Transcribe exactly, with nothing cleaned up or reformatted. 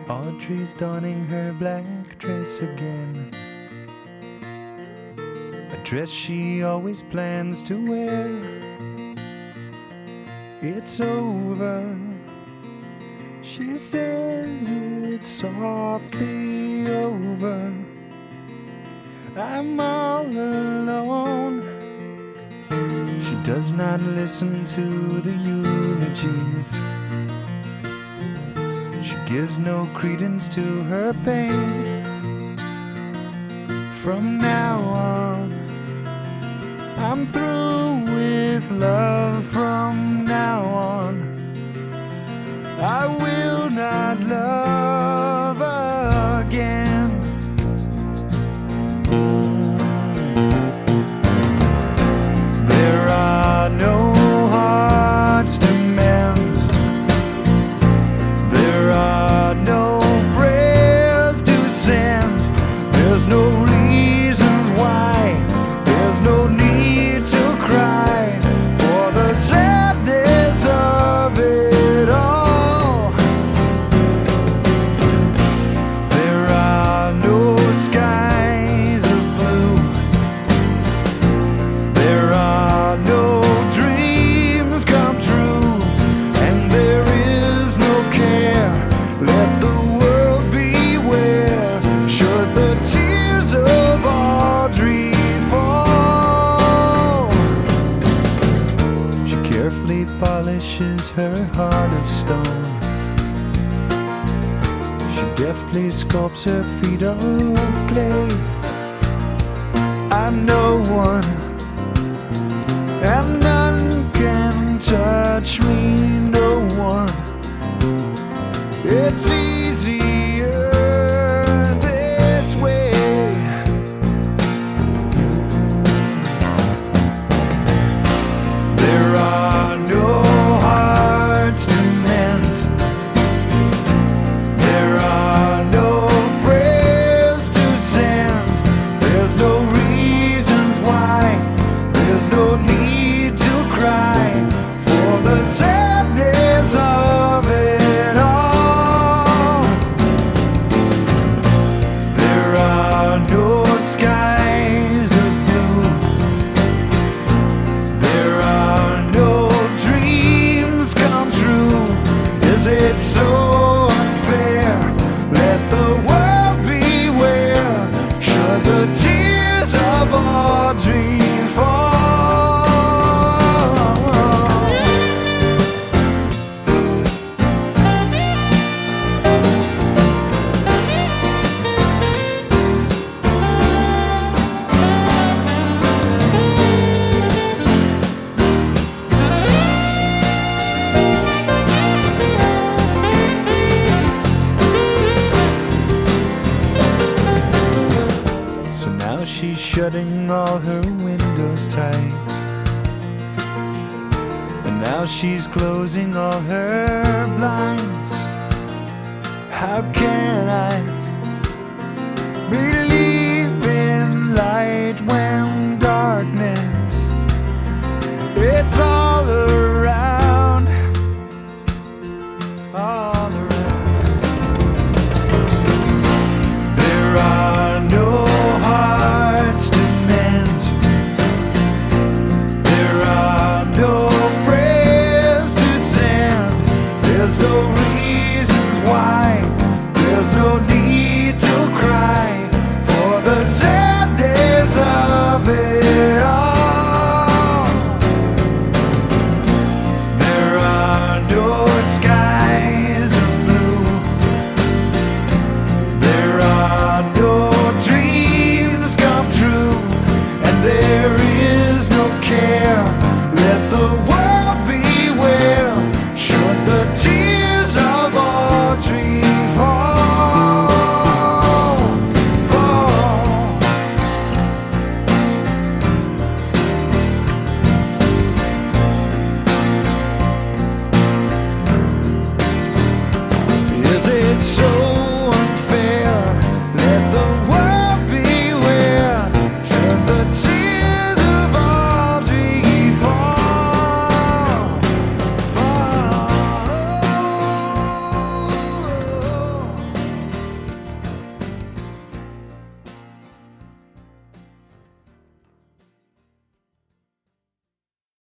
Audrey's donning her black dress again, a dress she always plans to wear. It's over, she says it's softly over. I'm all alone. She does not listen to the eulogies. She gives no credence to her pain. From now on, I'm through with love. From now on, I will not love again. There are no hearts to mend. There are no prayers to send. There's no reasons why. There's no need to cry for the sadness of it all. There are no skies of blue. There are no dreams come true. And there is no care. Let the world beware. Should the tears of Audrey fall. She carefully polishes her heart of stone. She deftly sculpts her feet of clay. I'm no one, and none can touch me, no one. It's easier this way. There are no hearts to mend. There are no prayers to send. There's no reasons why. There's no need to cry for the sadness of it all. There are no skies of blue. There are no dreams come true. Is it so unfair? Let the world beware. Should the tears of Audrey fall. So now she's shutting all her windows tight, and now she's closing all her blinds. How can I believe in light when